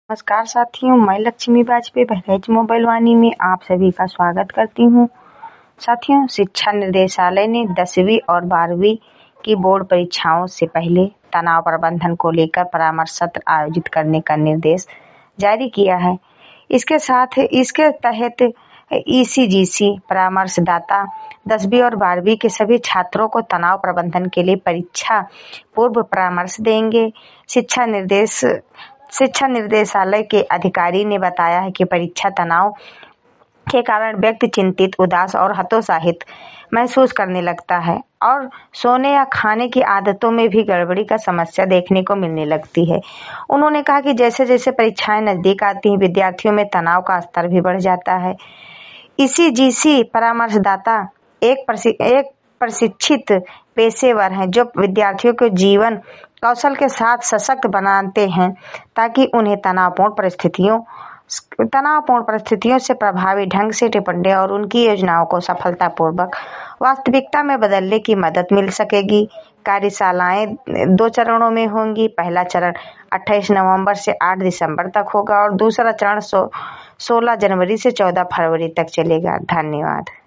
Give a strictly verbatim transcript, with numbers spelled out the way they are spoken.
नमस्कार साथियों, मैं लक्ष्मी वाजपेयी बहराइच मोबाइल वाणी में आप सभी का स्वागत करती हूँ। साथियों, शिक्षा निर्देशालय ने दसवीं और बारहवीं की बोर्ड परीक्षाओं से पहले तनाव प्रबंधन को लेकर परामर्श सत्र आयोजित करने का निर्देश जारी किया है। इसके साथ इसके तहत ई सी जी सी परामर्शदाता दसवीं और बारहवीं के सभी छात्रों को तनाव प्रबंधन के लिए परीक्षा पूर्व परामर्श देंगे। शिक्षा निर्देश शिक्षा निर्देशालय के अधिकारी ने बताया है कि परीक्षा तनाव के कारण व्यक्ति चिंतित, उदास और हतोत्साहित महसूस करने लगता है और सोने या खाने की आदतों में भी गड़बड़ी का समस्या देखने को मिलने लगती है। उन्होंने कहा कि जैसे जैसे परीक्षाएं नजदीक आती हैं, विद्यार्थियों में तनाव का स्तर भी बढ़ जाता है। ई सी जी सी परामर्शदाता एक एक प्रशिक्षित पेशेवर हैं जो विद्यार्थियों को जीवन कौशल के साथ सशक्त बनाते हैं ताकि उन्हें तनावपूर्ण परिस्थितियों तनावपूर्ण परिस्थितियों से प्रभावी ढंग से निपटने और उनकी योजनाओं को सफलतापूर्वक वास्तविकता में बदलने की मदद मिल सकेगी। कार्यशालाएं दो चरणों में होंगी। पहला चरण अट्ठाईस नवंबर से आठ दिसंबर तक होगा और दूसरा चरण सोलह जनवरी से चौदह फरवरी तक चलेगा। धन्यवाद।